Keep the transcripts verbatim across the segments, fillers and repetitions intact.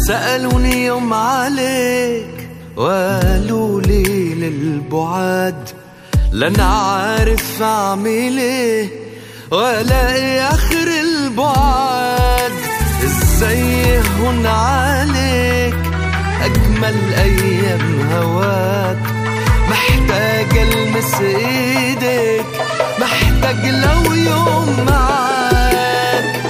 سألوني يوم عليك وقالوا لي للبعاد، لن عارف اعمل ايه ولا اخر البعاد. ازاي يهون عليك اجمل ايام هواك، محتاج المس ايديك، محتاج لو يوم معاك.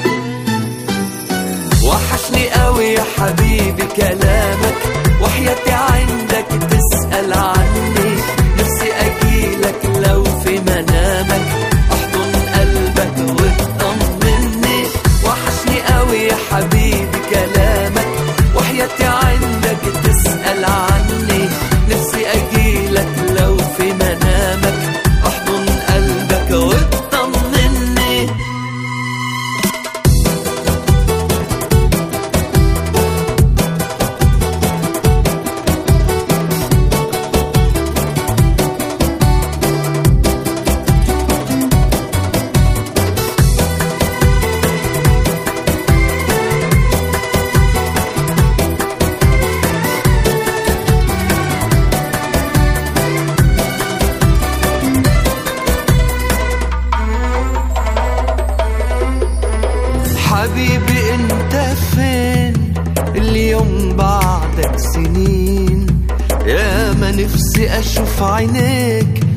وحشني قوي يا حبيبي كلامك، وحياتي عندك تسأل عني. نفسي اجيلك لو في منامك، احضن قلبك وتطمني. وحشني قوي يا حبيبي كلامك، وحياتي عندك تسأل عني. نفسي اجيلك لو في منامك، احضن قلبك وتطمني. حبيبي انت فين اليوم بعدك سنين؟ يا ما نفسي اشوف عينيك